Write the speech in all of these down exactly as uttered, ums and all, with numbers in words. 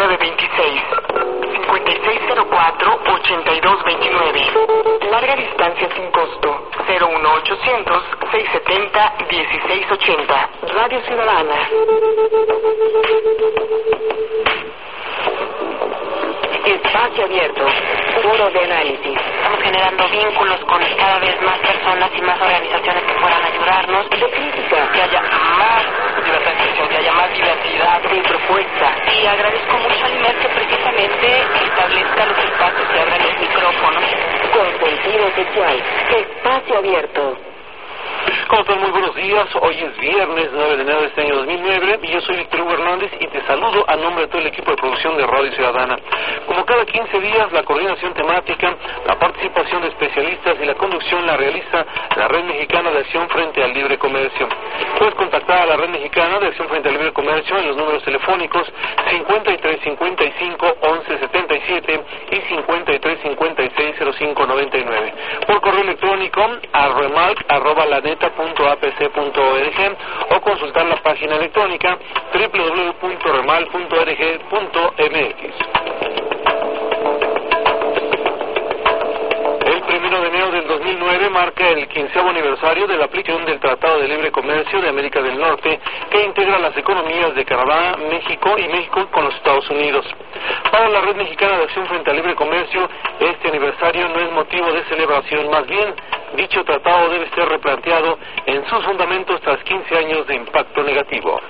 nueve veintiséis, cincuenta y seis cero cuatro, ochenta y dos veintinueve. Larga distancia sin costo, cero uno ochocientos, seiscientos setenta, dieciséis ochenta. Radio Ciudadana. Espacio abierto, foro de análisis. Estamos generando vínculos con cada vez más personas y más organizaciones que puedan ayudarnos. De crítica. Que haya más libertad de expresión, que haya más diversidad de propuesta. Y agradezco mucho al I M E R que precisamente establezca los espacios y abra los micrófonos. Con sentido social. Espacio abierto. ¿Cómo están? Muy buenos días. Hoy es viernes nueve de enero de este año dos mil nueve y yo soy Víctor Hugo Hernández y te saludo a nombre de todo el equipo de producción de Radio Ciudadana. Como cada quince días, la coordinación temática, la participación de especialistas y la conducción la realiza la Red Mexicana de Acción Frente al Libre Comercio. Puedes contactar a la Red Mexicana de Acción Frente al Libre Comercio en los números telefónicos cincuenta y tres cincuenta y cinco, once setenta y siete y cincuenta y tres cincuenta y seis, cero cinco noventa y nueve. Por correo electrónico a remalc arroba laneta punto a p c punto org o consultar la página electrónica doble u doble u doble u punto remal punto org punto m x. El primero de enero del dos mil nueve marca el quinceavo aniversario de la aplicación del Tratado de Libre Comercio de América del Norte, que integra las economías de Canadá, México y México con los Estados Unidos. Para la Red Mexicana de Acción Frente al Libre Comercio, este aniversario no es motivo de celebración, más bien, dicho tratado debe ser replanteado en sus fundamentos tras quince años de impacto negativo.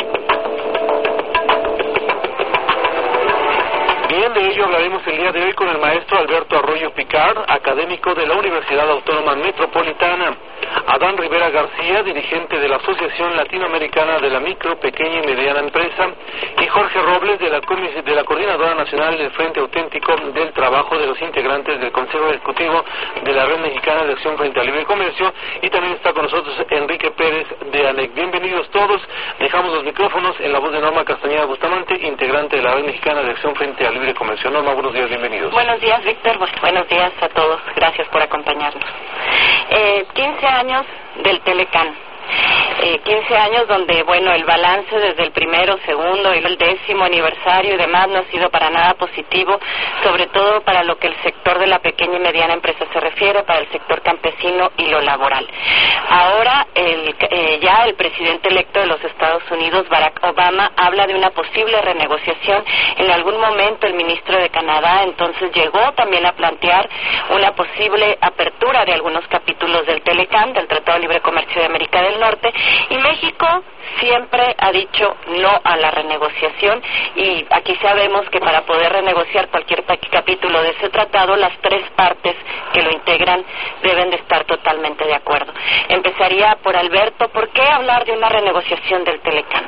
Bien, de ello hablaremos el día de hoy con el maestro Alberto Arroyo Picard, académico de la Universidad Autónoma Metropolitana, Adán Rivera García, dirigente de la Asociación Latinoamericana de la Micro, Pequeña y Mediana Empresa, y Jorge Robles, de la, de la Coordinadora Nacional del Frente Auténtico del Trabajo de los integrantes del Consejo Ejecutivo de la Red Mexicana de Acción Frente al Libre Comercio, y también está con nosotros Enrique Pérez de ANEC. Bienvenidos todos, dejamos los micrófonos en la voz de Norma Castañeda Bustamante, integrante de la Red Mexicana de Acción Frente al Libre Comercio. Norma, buenos días, bienvenidos. Buenos días, Víctor. Buenos días a todos. Gracias por acompañarnos. Eh, quince años del Telecán. Eh, quince años donde, bueno, el balance desde el primero, segundo y el décimo aniversario y demás no ha sido para nada positivo, sobre todo para lo que el sector de la pequeña y mediana empresa se refiere, para el sector campesino y lo laboral. Ahora, el, eh, ya el presidente electo de los Estados Unidos, Barack Obama, habla de una posible renegociación. En algún momento el ministro de Canadá entonces llegó también a plantear una posible apertura de algunos capítulos del Telecán, del Tratado de Libre Comercio de América del Norte, y México siempre ha dicho no a la renegociación, y aquí sabemos que para poder renegociar cualquier capítulo de ese tratado, las tres partes que lo integran deben de estar totalmente de acuerdo. Empezaría por Alberto. ¿Por qué hablar de una renegociación del Telecán?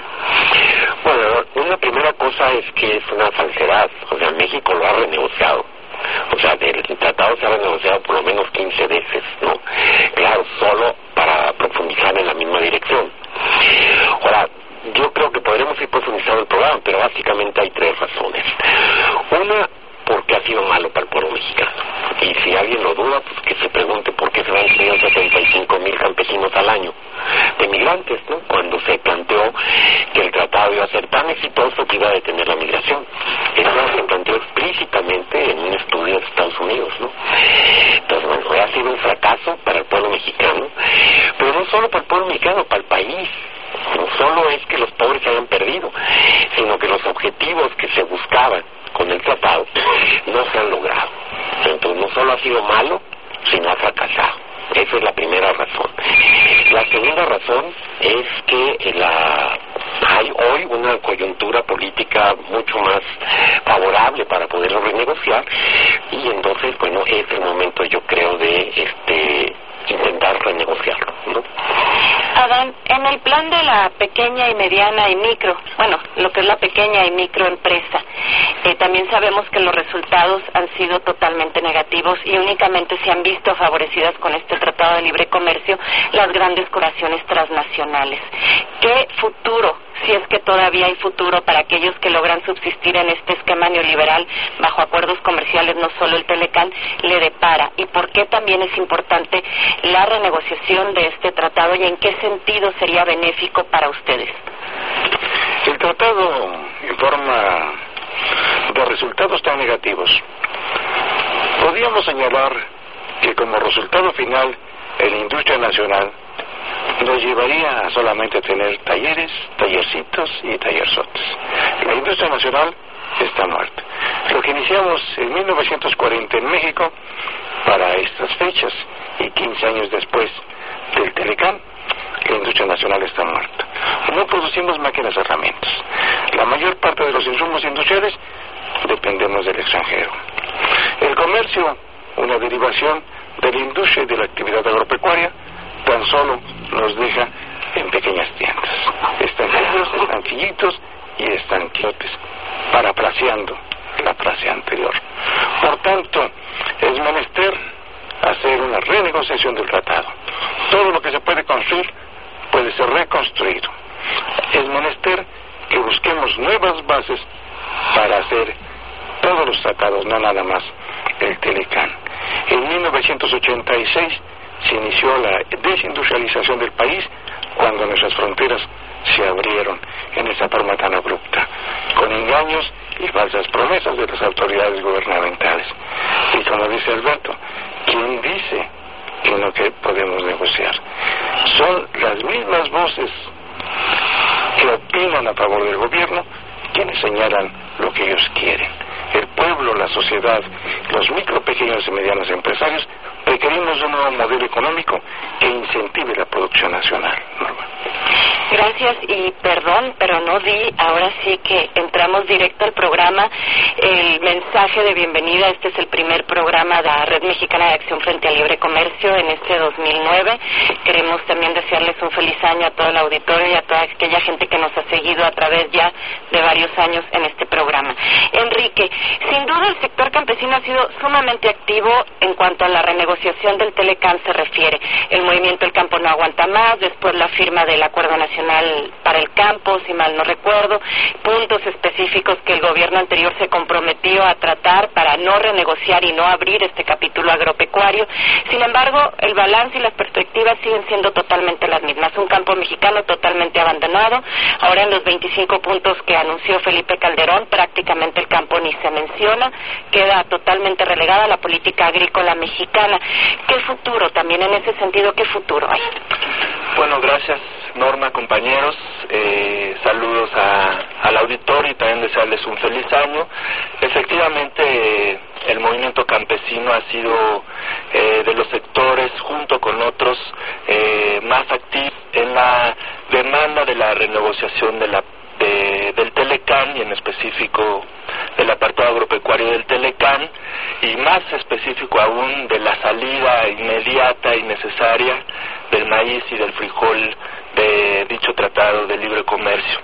Bueno, una primera cosa es que es una falsedad. O sea, México lo ha renegociado. O sea, el tratado se ha renegociado por lo menos quince veces, ¿no? Claro, solo para profundizar en la misma dirección. Ahora, yo creo que podremos ir profundizando el programa, pero básicamente hay tres razones. Una, porque ha sido malo para el pueblo mexicano. Y si alguien lo duda, pues que se pregunte por qué se van setenta y cinco mil campesinos al año de migrantes, ¿no? Cuando se planteó que el tratado iba a ser tan exitoso que iba a detener la migración. Eso se planteó explícitamente en un estudio de Estados Unidos, ¿no? Entonces, bueno, ha sido un fracaso para el pueblo mexicano, pero no solo para el pueblo mexicano, para el país. No solo es que los pobres se hayan perdido, sino que los objetivos que se buscaban con el tratado no se han logrado. Entonces no solo ha sido malo, sino ha fracasado. Esa es la primera razón. La segunda razón es que la, hay hoy una coyuntura política mucho más favorable para poderlo renegociar, y entonces, bueno, es el momento, yo creo, de este intentar renegociarlo, ¿no? Adán, en el plan de la pequeña y mediana y micro, bueno, lo que es la pequeña y microempresa, eh, también sabemos que los resultados han sido totalmente negativos y únicamente se han visto favorecidas con este Tratado de Libre Comercio las grandes corporaciones transnacionales. ¿Qué futuro, si es que todavía hay futuro para aquellos que logran subsistir en este esquema neoliberal bajo acuerdos comerciales, no solo el Telecán, le depara? ¿Y por qué también es importante la renegociación de este tratado y en qué sentido sería benéfico para ustedes? El tratado, en forma de resultados tan negativos. Podríamos señalar que como resultado final, la industria nacional nos llevaría a solamente tener talleres, tallercitos y tallerzotes. La industria nacional está muerta. Lo que iniciamos en mil novecientos cuarenta en México, para estas fechas y quince años después del Telecán, la industria nacional está muerta. No producimos máquinas y herramientas. La mayor parte de los insumos industriales dependemos del extranjero. El comercio, una derivación de la industria y de la actividad agropecuaria, tan solo nos deja en pequeñas tiendas, estanquillos, estanquillitos y estanquillotes, parafraseando la frase anterior. Por tanto, es menester hacer una renegociación del tratado. Todo lo que se puede construir puede ser reconstruido. Es menester que busquemos nuevas bases para hacer todos los tratados, no nada más el Telecán. En mil novecientos ochenta y seis se inició la desindustrialización del país, cuando nuestras fronteras se abrieron en esa forma tan abrupta, con engaños y falsas promesas de las autoridades gubernamentales. Y como dice Alberto, ¿quién dice que no que podemos negociar? Son las mismas voces que opinan a favor del gobierno quienes señalan lo que ellos quieren. El pueblo, la sociedad, los micro, pequeños y medianos empresarios requerimos un nuevo modelo económico que incentive la producción nacional. Norma. Gracias, y perdón, pero no di, ahora sí que entramos directo al programa, el mensaje de bienvenida. Este es el primer programa de la Red Mexicana de Acción Frente al Libre Comercio en este dos mil nueve. Queremos también desearles un feliz año a todo el auditorio y a toda aquella gente que nos ha seguido a través ya de varios años en este programa. Enrique, sin duda el sector campesino ha sido sumamente activo en cuanto a la renegociación del Telecán se refiere. El movimiento El Campo No Aguanta Más, después la firma del Acuerdo Nacional para el Campo, si mal no recuerdo, puntos específicos que el gobierno anterior se comprometió a tratar para no renegociar y no abrir este capítulo agropecuario. Sin embargo, el balance y las perspectivas siguen siendo totalmente las mismas. Un campo mexicano totalmente abandonado. Ahora en los veinticinco puntos que anunció Felipe Calderón, prácticamente el campo ni se menciona, queda totalmente relegada a la política agrícola mexicana. ¿Qué futuro también en ese sentido, qué futuro hay? Bueno, gracias Norma, compañeros, eh, saludos a, al auditorio y también desearles un feliz año. Efectivamente, eh, el movimiento campesino ha sido eh, de los sectores, junto con otros, eh, más activos en la demanda de la renegociación de la De, del Telecán, y en específico del apartado agropecuario del Telecán, y más específico aún de la salida inmediata y necesaria del maíz y del frijol de dicho tratado de libre comercio.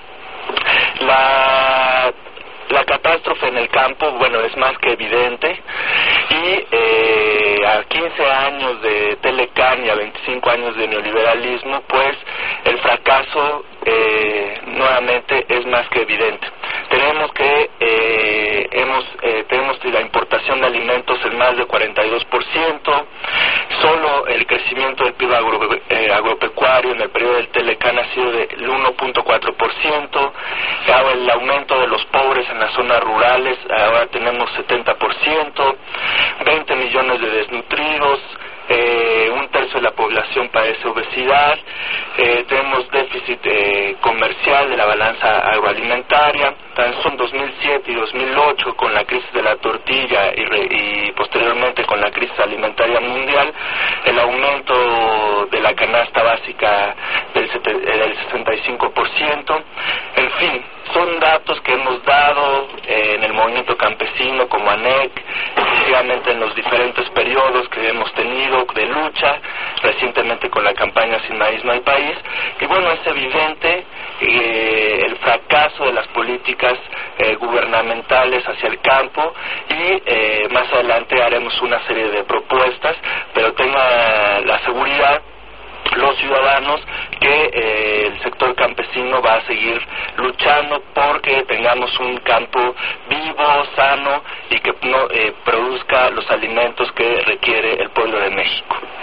La La catástrofe en el campo, bueno, es más que evidente, y eh, a quince años de Telecán y a veinticinco años de neoliberalismo, pues el fracaso eh, nuevamente es más que evidente. Tenemos que eh, hemos eh, tenemos la importación de alimentos en más de cuarenta y dos por ciento, solo el crecimiento del P I B agro, eh, agropecuario en el periodo del Telecán ha sido del uno punto cuatro por ciento, el aumento de los pobres en las zonas rurales, ahora tenemos setenta por ciento, veinte millones de desnutridos, eh, un tercio de la población padece obesidad, eh, tenemos déficit eh, comercial de la balanza agroalimentaria. Tan son dos mil siete y dos mil ocho, con la crisis de la tortilla y, re, y posteriormente con la crisis alimentaria mundial, el aumento de la canasta básica del, del sesenta y cinco por ciento. En fin, son datos que hemos dado eh, en el movimiento campesino como ANEC, efectivamente en los diferentes periodos que hemos tenido de lucha, recientemente con la campaña Sin Maíz No Hay País, y bueno, es evidente eh, el fracaso de las políticas eh, gubernamentales hacia el campo, y eh, más adelante haremos una serie de propuestas, pero tenga la seguridad los ciudadanos que eh, el sector campesino va a seguir luchando porque tengamos un campo vivo, sano y que no, eh, produzca los alimentos que requiere el pueblo de México.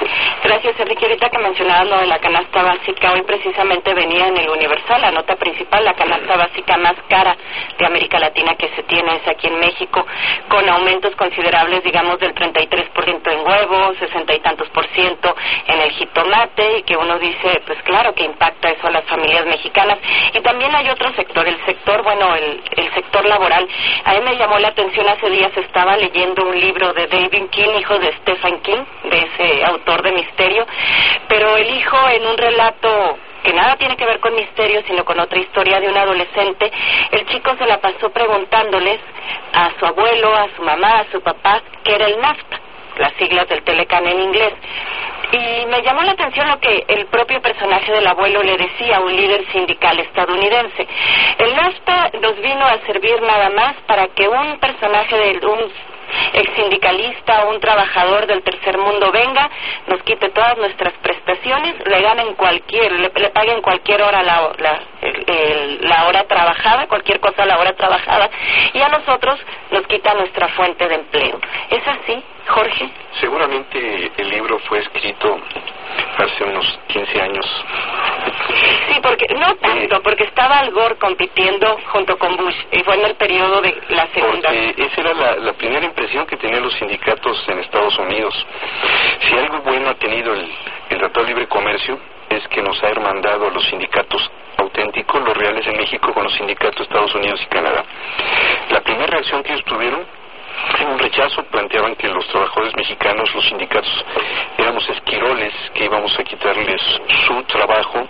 Gracias, Enrique. Ahorita que mencionabas lo de la canasta básica, hoy precisamente venía en el Universal, la nota principal, la canasta básica más cara de América Latina que se tiene es aquí en México, con aumentos considerables, digamos, del treinta y tres por ciento en huevos, sesenta y tantos por ciento en el jitomate, y que uno dice, pues claro que impacta eso a las familias mexicanas. Y también hay otro sector, el sector, bueno, el, el sector laboral. A mí me llamó la atención, hace días estaba leyendo un libro de David King, hijo de Stephen King, de ese autor de misterio, pero el hijo, en un relato que nada tiene que ver con misterio, sino con otra historia de un adolescente, el chico se la pasó preguntándoles a su abuelo, a su mamá, a su papá, qué era el NAFTA, las siglas del Telecan en inglés. Y me llamó la atención lo que el propio personaje del abuelo le decía a un líder sindical estadounidense. El NAFTA nos vino a servir nada más para que un personaje de un ex sindicalista o un trabajador del tercer mundo venga, nos quite todas nuestras prestaciones, le ganen cualquier, le, le paguen cualquier hora la, la, el, el, la hora trabajada, cualquier cosa a la hora trabajada, y a nosotros nos quita nuestra fuente de empleo. ¿Es así, Jorge? Seguramente el libro fue escrito hace unos quince años. Sí, porque no tanto, eh, porque estaba Al Gore compitiendo junto con Bush, y fue en el periodo de la segunda. Porque esa era la, la primera impresión que tenían los sindicatos en Estados Unidos. Si algo bueno ha tenido el, el Tratado de Libre Comercio, es que nos ha hermandado a los sindicatos auténticos, los reales en México, con los sindicatos de Estados Unidos y Canadá. La primera reacción que ellos tuvieron fue un rechazo. Planteaban que los trabajadores mexicanos, los sindicatos, éramos esquiroles, que íbamos a quitarles su trabajo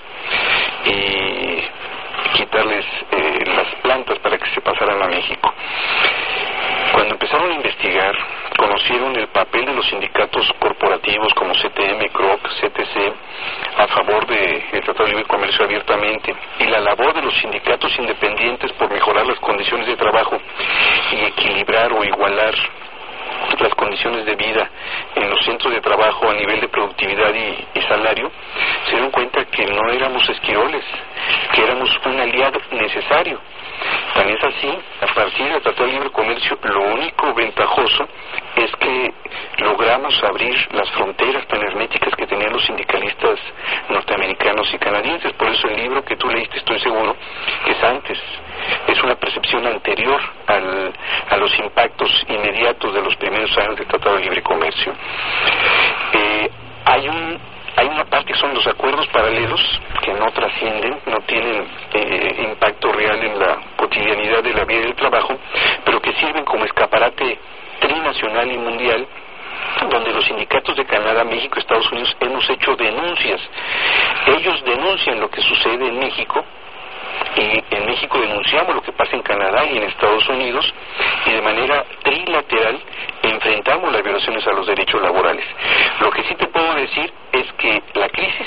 y quitarles eh, las plantas para que se pasaran a México. Cuando empezaron a investigar, conocieron el papel de los sindicatos corporativos como C T M, C R O C, C T C, a favor del Tratado de Libre Comercio abiertamente, y la labor de los sindicatos independientes por mejorar las condiciones de trabajo y equilibrar o igualar las condiciones de vida en los centros de trabajo a nivel de productividad y, y salario, se dieron cuenta que no éramos esquiroles, que éramos un aliado necesario. Tan es así, a partir del Tratado de Libre Comercio, lo único ventajoso es que logramos abrir las fronteras tan herméticas que tenían los sindicalistas norteamericanos y canadienses. Por eso el libro que tú leíste, estoy seguro, que es antes, es una percepción anterior al, a los impactos inmediatos de los primeros años del Tratado de Libre Comercio. Eh, hay un Hay una parte que son los acuerdos paralelos, que no trascienden, no tienen eh, impacto real en la cotidianidad de la vida y del trabajo, pero que sirven como escaparate trinacional y mundial, donde los sindicatos de Canadá, México, Estados Unidos hemos hecho denuncias. Ellos denuncian lo que sucede en México, y en México denunciamos lo que pasa en Canadá y en Estados Unidos, y de manera trilateral enfrentamos las violaciones a los derechos laborales. Lo que sí te puedo decir es que la crisis,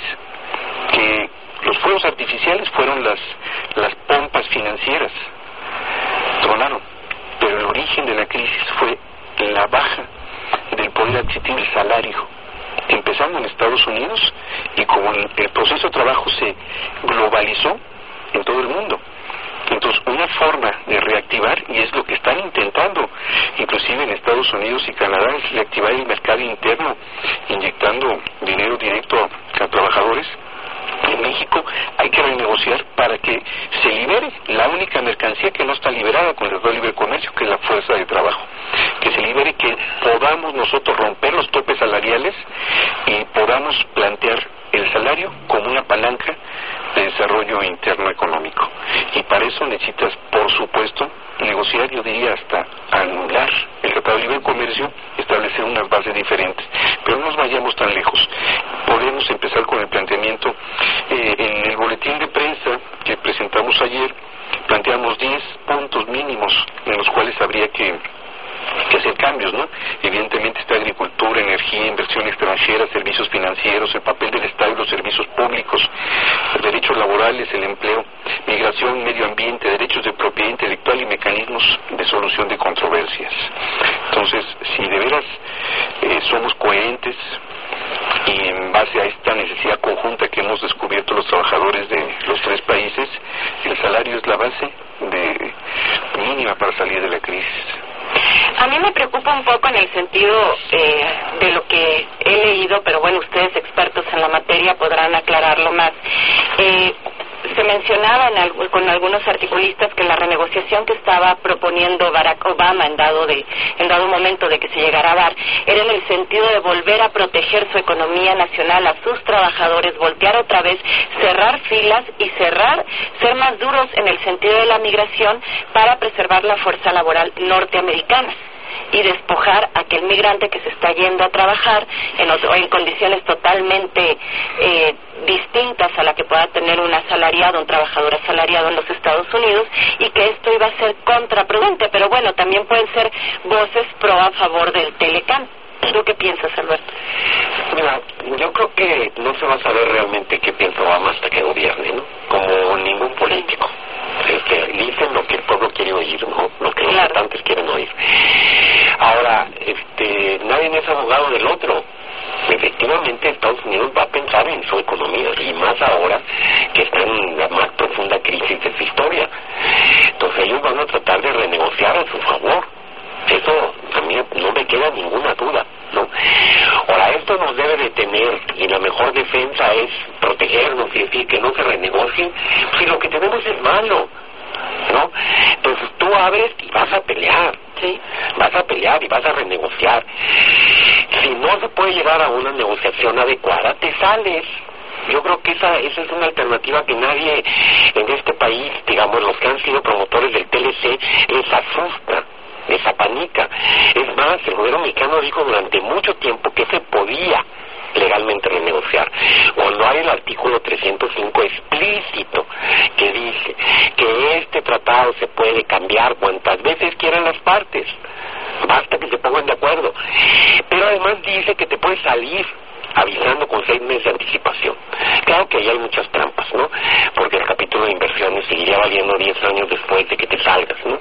que los fuegos artificiales fueron las, las pompas financieras, tronaron, pero el origen de la crisis fue la baja del poder adquisitivo, el salario, empezando en Estados Unidos, y como el proceso de trabajo se globalizó en todo el mundo. Entonces, una forma de reactivar, y es lo que están intentando, inclusive en Estados Unidos y Canadá, es reactivar el mercado interno, inyectando dinero directo a, a trabajadores. En México hay que renegociar para que se libere la única mercancía que no está liberada con el Tratado de Libre Comercio, que es la fuerza de trabajo. Que se libere, que podamos nosotros romper los topes salariales y podamos plantear el salario como una palanca de desarrollo interno económico. Y para eso necesitas, por supuesto, negociar, yo diría hasta anular el Tratado de Libre Comercio, establecer unas bases diferentes. Pero no nos vayamos tan lejos. Podemos empezar con el planteamiento. Eh, en el boletín de prensa que presentamos ayer, planteamos diez puntos mínimos en los cuales habría que que hacer cambios, ¿no? Evidentemente está agricultura, energía, inversión extranjera, servicios financieros, el papel del Estado y los servicios públicos, los derechos laborales, el empleo, migración, medio ambiente, derechos de propiedad intelectual y mecanismos de solución de controversias. Entonces, si de veras eh, somos coherentes y en base a esta necesidad conjunta que hemos descubierto los trabajadores de los tres países, el salario es la base de mínima para salir de la crisis. A mí me preocupa un poco en el sentido eh, de lo que he leído, pero bueno, ustedes expertos en la materia podrán aclararlo más. Eh, se mencionaba en al, con algunos articulistas que la renegociación que estaba proponiendo Barack Obama en dado de en dado momento de que se llegara a dar era en el sentido de volver a proteger su economía nacional, a sus trabajadores, voltear otra vez, cerrar filas y cerrar, ser más duros en el sentido de la migración para preservar la fuerza laboral norteamericana y despojar a aquel migrante que se está yendo a trabajar en, otro, en condiciones totalmente eh, distintas a la que pueda tener un asalariado, un trabajador asalariado en los Estados Unidos, y que esto iba a ser contraproducente, pero bueno, también pueden ser voces pro a favor del Telecán. ¿Tú qué piensas, Alberto? Mira, yo creo que no se va a saber realmente qué piensa Obama hasta que gobierne, ¿no? Como ningún político. Este, dicen lo que el pueblo quiere oír, ¿no? Lo que los claro. votantes quieren oír. Ahora, este, nadie es abogado del otro. Efectivamente, Estados Unidos va a pensar en su economía, y más ahora que está en la más profunda crisis de su historia. Entonces ellos van a tratar de renegociar a su favor. Eso a mí no me queda ninguna duda, ¿no? Ahora, esto nos debe detener, y la mejor defensa es protegernos y decir que no se renegocien, si lo que tenemos es malo, ¿no? Entonces tú abres y vas a pelear, sí. vas a pelear y vas a renegociar. Si no se puede llegar a una negociación adecuada, te sales. Yo creo que esa esa es una alternativa que nadie en este país, digamos, los que han sido promotores del T L C, les asusta, les apanica. Es más, el gobierno mexicano dijo durante mucho tiempo que se podía legalmente renegociar, cuando hay el artículo trescientos cinco explícito que dice que este tratado se puede cambiar cuantas veces quieran las partes, basta que se pongan de acuerdo, pero además dice que te puedes salir avisando con seis meses de anticipación. Claro que ahí hay muchas trampas, ¿no? Porque el capítulo de inversiones seguiría valiendo diez años después de que te salgas, ¿no?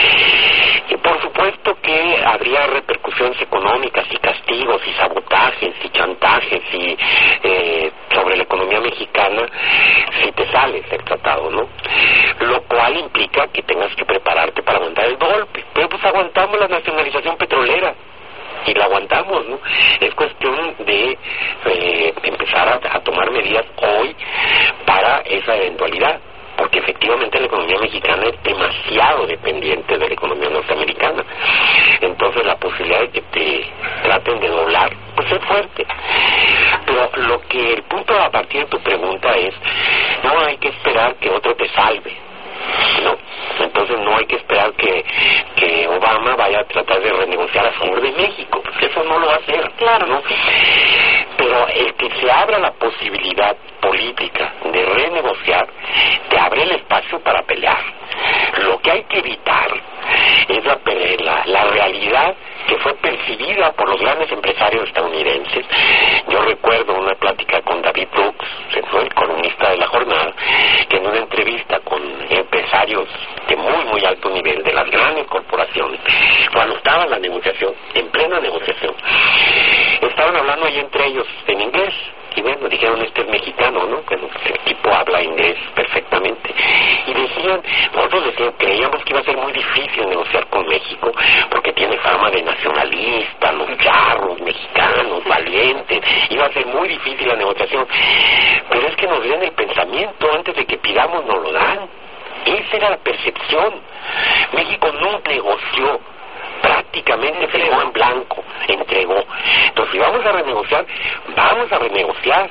Y por supuesto que habría repercusiones económicas y castigos y sabotajes y chantajes y eh, sobre la economía mexicana si te sales del tratado, ¿no? Lo cual implica que tengas que prepararte para aguantar el golpe. Pero pues aguantamos la nacionalización petrolera y la aguantamos, ¿no? Es cuestión de eh, empezar a, a tomar medidas hoy para esa eventualidad, porque efectivamente la economía mexicana es demasiado dependiente de la economía norteamericana. Entonces la posibilidad de que te traten de doblar pues es fuerte. Pero lo que el punto a partir de tu pregunta es, no hay que esperar que otro te salve, ¿no? Entonces no hay que esperar que, que Obama vaya a tratar de renegociar a favor de México, porque eso no lo va a hacer, claro, ¿no? Pero el que se abra la posibilidad política de renegociar te abre el espacio para pelear. Lo que hay que evitar es la, la, la realidad que fue percibida por los grandes empresarios estadounidenses. Yo recuerdo una plática con David Brooks, el columnista de La Jornada, que en una entrevista con empresarios de muy muy alto nivel de las grandes corporaciones, cuando estaba en la negociación, en plena negociación, estaban hablando ahí entre ellos en inglés. Y bueno, dijeron, este es mexicano, ¿no? Que el tipo habla inglés perfectamente. Y decían, nosotros decíamos, creíamos que iba a ser muy difícil negociar con México, porque tiene fama de nacionalista, los charros mexicanos, valientes, iba a ser muy difícil la negociación. Pero es que nos den el pensamiento, antes de que pidamos nos lo dan. Esa era la percepción. México no negoció, prácticamente firmó en blanco, entregó. Entonces, si vamos a renegociar, vamos a renegociar.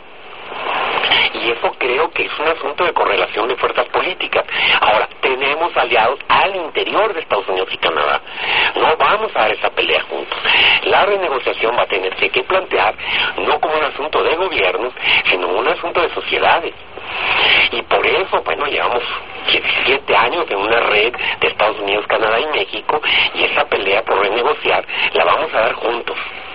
Y eso creo que es un asunto de correlación de fuerzas políticas. Ahora, tenemos aliados al interior de Estados Unidos y Canadá. No vamos a dar esa pelea juntos. La renegociación va a tenerse que plantear no como un asunto de gobiernos, sino un asunto de sociedades. Y por eso, bueno, llevamos diecisiete años en una red de Estados Unidos, Canadá y México, y esa pelea por renegociar la vamos a dar juntos.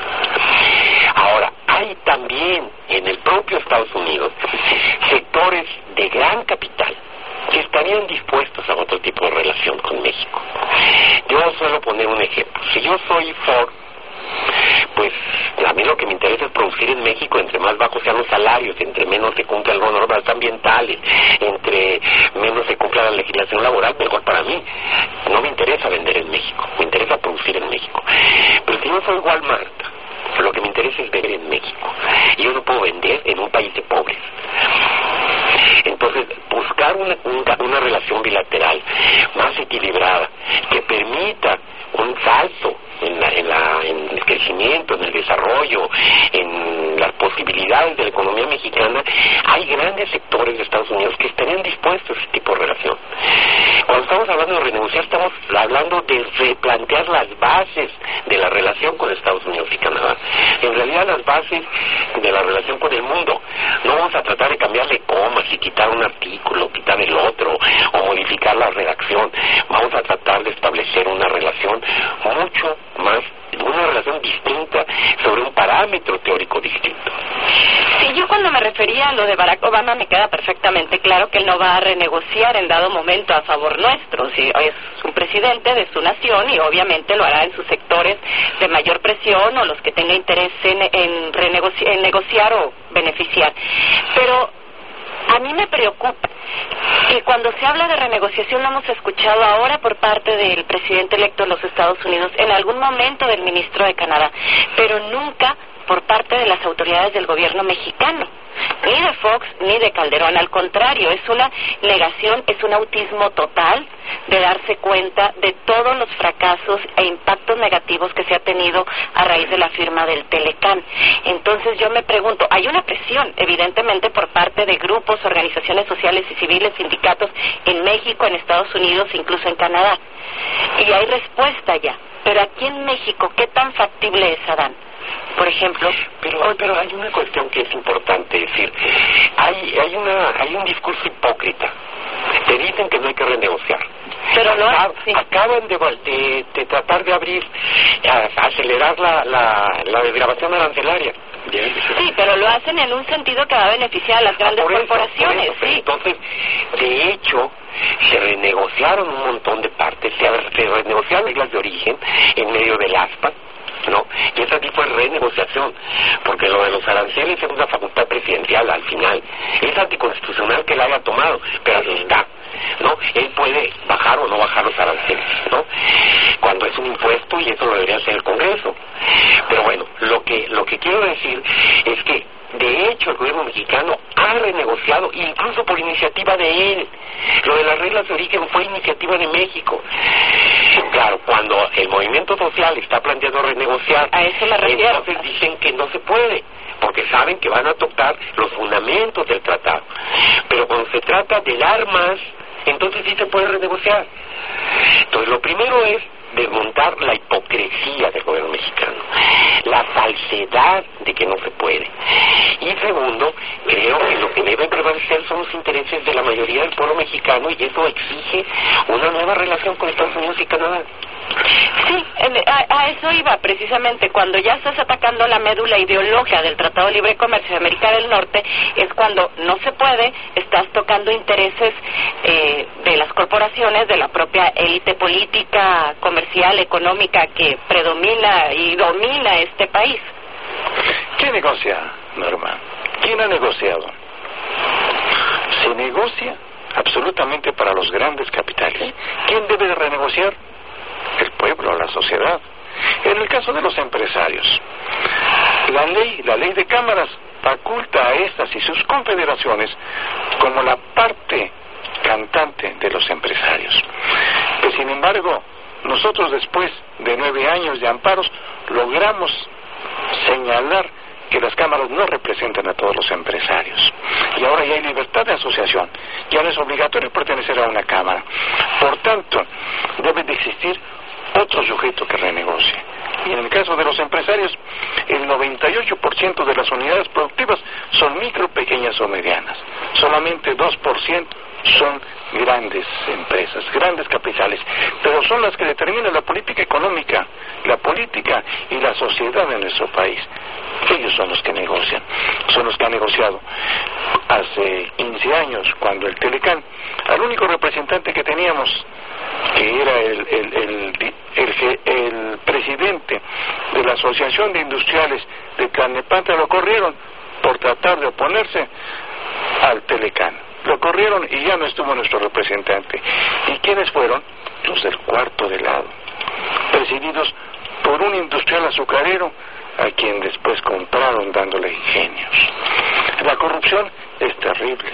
Ahora, hay también en el propio Estados Unidos sectores de gran capital que estarían dispuestos a otro tipo de relación con México. Yo suelo poner un ejemplo. Si yo soy Ford, pues a mí lo que me interesa es producir en México, entre más bajos sean los salarios, entre menos se cumplan las normas ambientales, entre menos se cumpla la legislación laboral, mejor para mí. No me interesa vender en México, me interesa producir en México. tenían dispuesto ese tipo de relación. Cuando estamos hablando de renegociar, estamos hablando de replantear las bases de la relación con Estados Unidos y Canadá. En realidad, las bases de la relación con el mundo. No vamos a tratar de cambiarle comas y quitar un artículo, quitar el otro, o modificar la redacción. Vamos a tratar de establecer una relación mucho más, una relación distinta sobre un parámetro teórico distinto. Sí, yo cuando me refería a lo de Barack Obama me queda perfectamente claro que él no va a renegociar en dado momento a favor nuestro. Sí, es un presidente de su nación y obviamente lo hará en sus sectores de mayor presión o los que tenga interés en, en, renegoci- en negociar o beneficiar. Pero a mí me preocupa que cuando se habla de renegociación lo hemos escuchado ahora por parte del presidente electo de los Estados Unidos, en algún momento del ministro de Canadá, pero nunca por parte de las autoridades del gobierno mexicano, ni de Fox ni de Calderón. Al contrario, es una negación, es un autismo total de darse cuenta de todos los fracasos e impactos negativos que se ha tenido a raíz de la firma del Telecán. Entonces yo me pregunto, hay una presión evidentemente por parte de grupos, organizaciones sociales y civiles, sindicatos en México, en Estados Unidos, incluso en Canadá, y hay respuesta ya, pero aquí en México, ¿qué tan factible es, Adán? Por ejemplo, pero pero hay una cuestión que es importante decir, hay hay una hay un discurso hipócrita. Te dicen que no hay que renegociar, pero no Acab, sí. acaban de, de, de tratar de abrir, a, acelerar la, la, la desgravación arancelaria. Sí, pero lo hacen en un sentido que va a beneficiar a las grandes por eso, corporaciones. por eso, sí. Entonces, de hecho, se renegociaron un montón de partes, se, se renegociaron reglas de origen en medio del ASPA, ¿no? Y ese tipo de renegociación, porque lo de los aranceles es una facultad presidencial al final. Es anticonstitucional que la haya tomado, pero así está, ¿no? Él puede bajar o no bajar los aranceles, ¿no? Cuando es un impuesto, y eso lo debería hacer el Congreso. Pero bueno, lo que lo que quiero decir es que de hecho el gobierno mexicano ha renegociado, incluso por iniciativa de él. Lo de las reglas de origen fue iniciativa de México. Claro, cuando el movimiento social está planteando renegociar, a eso me refiero. Entonces dicen que no se puede, porque saben que van a tocar los fundamentos del tratado. Pero cuando se trata de dar más, entonces sí se puede renegociar. Entonces lo primero es desmontar la hipocresía del gobierno mexicano, la falsedad de que no se puede. Y segundo, creo que lo que debe prevalecer son los intereses de la mayoría del pueblo mexicano, y eso exige una nueva relación con Estados Unidos y Canadá. Sí, a, a eso iba precisamente. Cuando ya estás atacando la médula ideológica del Tratado de Libre Comercio de América del Norte, es cuando no se puede, estás tocando intereses eh, de las corporaciones, de la propia élite política, comercial, económica que predomina y domina este país. ¿Quién negocia, Norma? ¿Quién ha negociado? Se negocia absolutamente para los grandes capitales. ¿Quién debe de renegociar? El pueblo, la sociedad. En el caso de los empresarios, la ley, la ley de cámaras faculta a estas y sus confederaciones como la parte cantante de los empresarios. Que sin embargo, nosotros después de nueve años de amparos logramos señalar que las cámaras no representan a todos los empresarios. Y ahora ya hay libertad de asociación. Ya no es obligatorio pertenecer a una cámara. Por tanto, debe de existir otro sujeto que renegocie. Y en el caso de los empresarios, el noventa y ocho por ciento de las unidades productivas son micro, pequeñas o medianas. Solamente dos por ciento son grandes empresas, grandes capitales, pero son las que determinan la política económica, la política y la sociedad de nuestro país. Ellos son los que negocian, son los que han negociado. Hace quince años, cuando el Telecán, al único representante que teníamos, que era el, el, el, el, el presidente de la Asociación de Industriales de Tlalnepantla, lo corrieron por tratar de oponerse al Telecán. Lo corrieron y ya no estuvo nuestro representante. ¿Y quiénes fueron? Los del cuarto de lado, presididos por un industrial azucarero a quien después compraron dándole ingenios. La corrupción es terrible.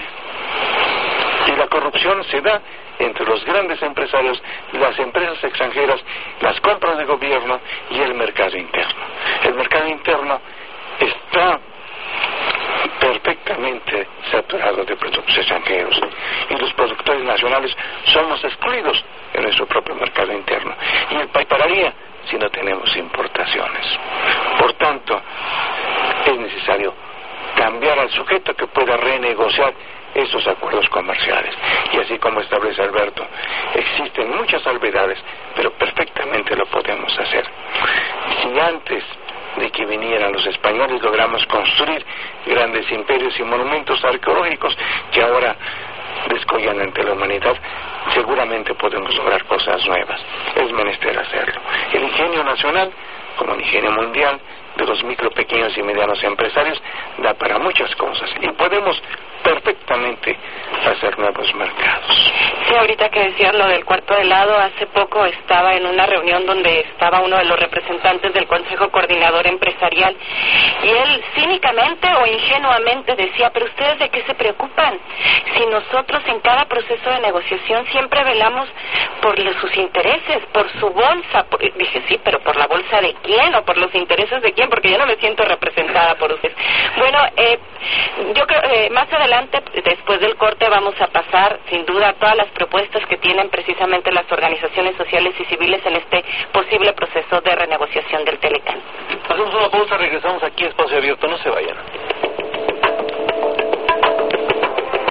Y la corrupción se da entre los grandes empresarios, las empresas extranjeras, las compras de gobierno y el mercado interno. El mercado interno está perfectamente saturado de productos extranjeros y los productores nacionales somos excluidos en nuestro propio mercado interno y el país pararía si no tenemos importaciones. Por tanto, es necesario cambiar al sujeto que pueda renegociar esos acuerdos comerciales. Y así como establece Alberto, existen muchas salvedades, pero perfectamente lo podemos hacer. Si antes de que vinieran los españoles logramos construir grandes imperios y monumentos arqueológicos que ahora descollan ante la humanidad, seguramente podemos lograr cosas nuevas. Es menester hacerlo. El ingenio nacional, como el ingenio mundial, de los micro, pequeños y medianos empresarios, da para muchas cosas y podemos perfectamente hacer nuevos mercados. Sí, ahorita que decías lo del cuarto de helado, hace poco estaba en una reunión donde estaba uno de los representantes del Consejo Coordinador Empresarial y él cínicamente o ingenuamente decía, pero ¿ustedes de qué se preocupan? Si nosotros en cada proceso de negociación siempre velamos por los, sus intereses, por su bolsa. Por... Dije, sí, pero ¿por la bolsa de quién o por los intereses de quién? Porque yo no me siento representada por ustedes. Bueno, eh, yo creo eh, más adelante, después del corte, vamos a pasar sin duda a todas las propuestas que tienen precisamente las organizaciones sociales y civiles en este posible proceso de renegociación del Telecán. Hacemos una pausa, regresamos aquí a Espacio Abierto, no se vayan.